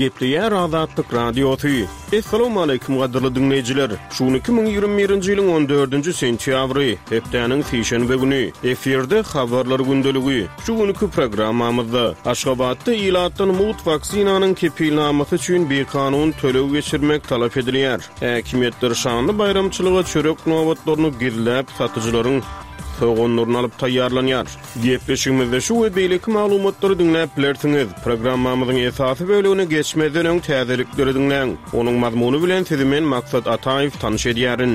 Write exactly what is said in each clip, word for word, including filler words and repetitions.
Gepleyer Azatlyk Radiosu. Assalamu alaykum gaderly dinleyijiler. Şunu iki bin ýygrimi birinji ýylyň on dördünji sentýabry, hepdeniň seşenbe güni eferde habarlar gündöligi. Şu günkü programmamyzda Aşgabatda ilatdan mut vaksinanyň kepilnamasy üçin bir kanun tölew geçirmek talap edilýär. Häkimetler şanly bayramçylyga çörek nowatlaryny girilip satyjylaryň soğonlaryny alyp taýýarlanýar. Gepleşigimizde şu we beýleki maglumatlary dinläp bilersiňiz. Programmamyzyň esasy bölügine geçmeden öň täzelikleri dinläň. Onuň mazmuny bilen sizi men Maksat Ataýew tanyş edýärin.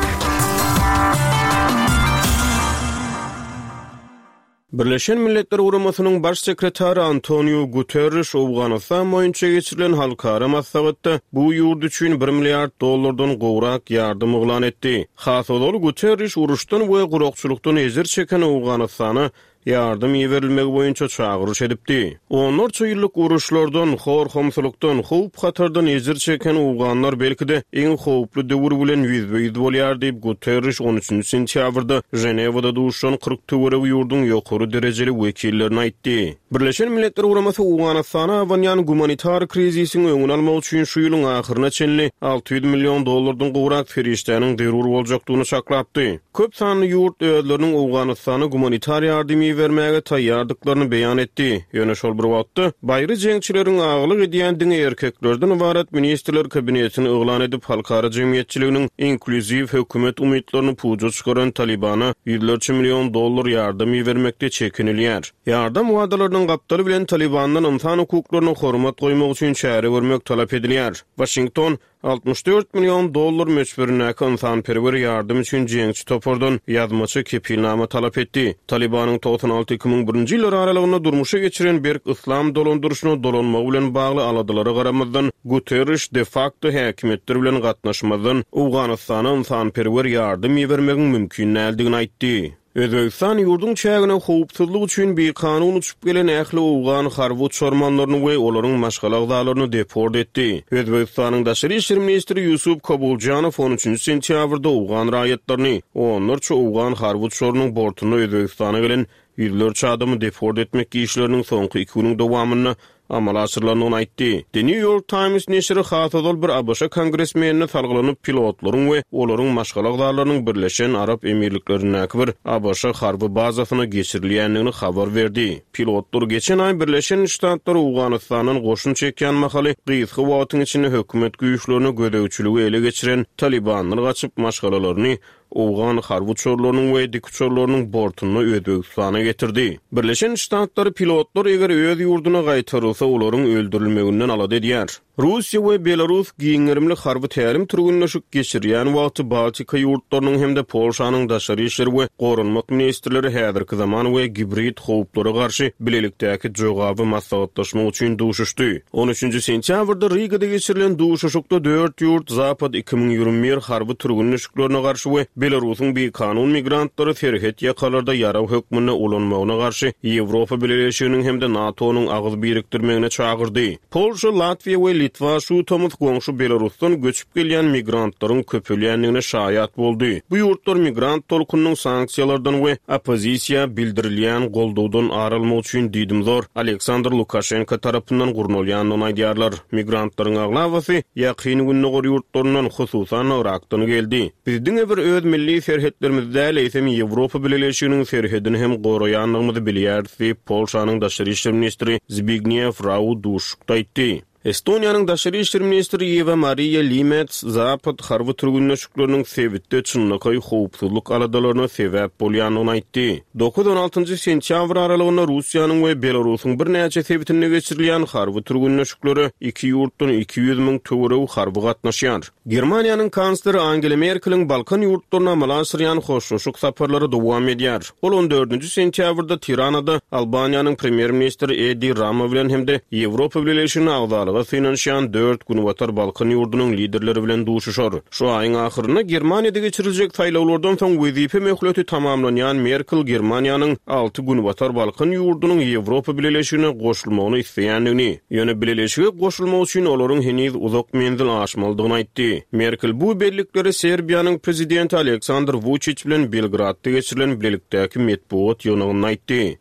Birleşen Milletler Uramasının baş sekretari Antonio Guterres Awganistan boýunça geçirilen halkara maslahatda bu ýurt üçin bir milliard dollardan gowrak ýardym oglan etdi. Hasodol Guterres uruşdan we gurukçylykdan ezir çeken Awganistany ýardym ýerilmegi boýunça çagyryş edipdi. Onlarça ýyllyk uruşlardan, horhomsulukdan, howp hatardan ezir çeken Awganlar belkide eň howply döwür bilen ýüzbe-ýüz bolýar diýip Guterres on üçünji sentýabrda Jenewada duşan kırk töwereg ýurdun ýokary derejeli wekillerini aýtdy. Birleşen Milletler Uramasy Awganistana awanyan humanitar krizisiň öňüni almak üçin şu ýylyň ahyryna çenli alty ýüz million dollardan gowrak feriştäniň derur boljakdygyny şaklapdy. Köp sanly ýurt öýleriniň Awganistana humanitar ýardymy vermäge taýýardyklaryny beýan etdi. Ýöne şol bir wagtda baýry jeňçileriň aglyk edýän diňe erkeklerden ibaret ministrler kabinetini oglan edip halkara jemgyýetçiliginiň inkluziw hökümet umytlaryny puja çykaran Talibana ýüzlerçe million dollar ýardymy vermekde çekinilýär. Ýardym wadalarynyň gapdary bilen Talibanyň insan hukuklaryna hormat goýmak üçin çäre görmek talap edilýär. Washington altmış dört million dollar meçberine insan perwer ýardym üçin jeňçi topordan ýazmaçy kepilnama talap etdi. Talibanyň tosan alty iki ming birinji ýylar aralygynda durmuşa geçiren bir islam dolandyrşyny dolanmagy bilen bagly aladylary garamazdan Guterres de facto häkimetler bilen gatnaşmadan Awganistana insan perwer ýardym bermegiň mümkin näligini aýtdy. Özbekistan ýurdun çägine howpsuzlyk üçin bir kanun uçup gelen ähli Awgan harby çormanlaryny we olaryň maşgalagdalaryny deport etdi. Özbekistanyň daşary işler ministri Yusuf Kabuljanow on üçünji sentýabrda Awgan raýatlaryny, onlarça Awgan harby çormanyň bortuny Özbekistana gelen ýüzlerçe adamy deport etmek işleriniň soňky iki güniň dowamyny amal asyrlaryny aýtdy. The New York Times neşri hasodol bir A B Ş kongresmenine salgylanyp pilotlaryň we olaryň maşgalagdalarynyň Birleşen Arap Emirliklerine bir A B Ş harby bazasyna geçirilýändigini habar berdi. Pilotlar geçen ay Birleşen Ştatlar Awganistanyň goşun çekýän mahaly gysga wagtyň içinde hökümet güýçlerini gödäwçiligi ele geçiren Talibanyň gaçyp maşgalalaryny Awgan harby çorlarynyň we dikçorlarynyň bortuny Özbekistana getirdi. Birleşen Ştatlar pilotlar eger öz ýurduna gaýtarylsa olaryň öldürilmeginden alady edýär. Russiýa we Belarus giňerimli harby tälim türgünleşik geçirýän wagty Baltika ýurtlarynyň hemde Polşanyň daşary işler we gorunmak ministrleri häzirki zaman we gibrid howplara garşy bilelikdäki jogaby maslahatlaşmak üçin duşuşdy. on üçünji sentýabrda Rigada geçirilen duşuşykda dört ýurt Zapad iki ming ýygrimi bir harby türgünleşiklerine garşy we Belarusyň bir kanun migrantlary ferhet ýakalarda ýaraw hökmüne ulanmagyna garşy Ýewropa Birleşiginiň hemde NATO'nyň agyz birikdirmegine çagyrdy. Polşa, Latwiýa we Litwa şu tomuz goňşy Belarusdan göçüp gelýän migrantlaryň köpelýändigine şaýat boldy. Bu ýurtlar migrant tolkunyň sanksiýalardan we opozisiýa bildirilýän goldawdan aralmak üçin diýdim zor Aleksandr Lukashenko tarapyndan gurnulýanyny aýdýarlar. Migrantlaryň aglawasy ýakyn günne gor ýurtlaryndan hususan Irakdan geldi. Bizdiň bir öz milli serhetlerimizde leýsem Ýewropa Birleşiginiň serhedini hem goraýanlygymyzy bilýär diýip Polşanyň daşary işler ministri Zbigniew Raudusz aýtdy. Estoniýanyň daşary işler ministri Eva Maria Limets Zapad harby türgünleşikleriniň sebitde çynlyky howpsuzlyk aladalaryna sebäp bolýanyny aýtdy. dokuz on altynjy sentýabr aralygynda Russiýanyň we Belarusyň bir näçe sebitinde geçirilýän harby türgünleşikleri iki ýurtdan iki ýüz miň töwereg harby gatnaşýar. Germaniýanyň kansleri Angela Merkeliň Balkan ýurtlaryna amal asyrýan hoşnuşyk saparlary dowam edýär. Ol on dördünji sentýabrda Tiranada Albaniýanyň premier ministri Edi Rama bilen hemde Ýewropa Birleşigine agdaly finansiýan dört günwatar Balkan ýurdunyň liderleri bilen duşuşar. Şu aýyň ahyryna Germaniýada geçiriljek saýlawlardan soň wezipe möhleti tamamlanýan Merkel Germaniýanyň alty günwatar Balkan ýurdunyň Ýewropa Birleşigine goşulmagyny isleýändigini, ýöne birleşige goşulmak üçin olaryň heniz uzak menzil aşmalydygyny aýtdy. Merkel bu bellikleri Serbiýanyň prezidenti Aleksandr Vučić bilen Belgradda geçirilen birlikdäki metbuat ýonugyny aýtdy.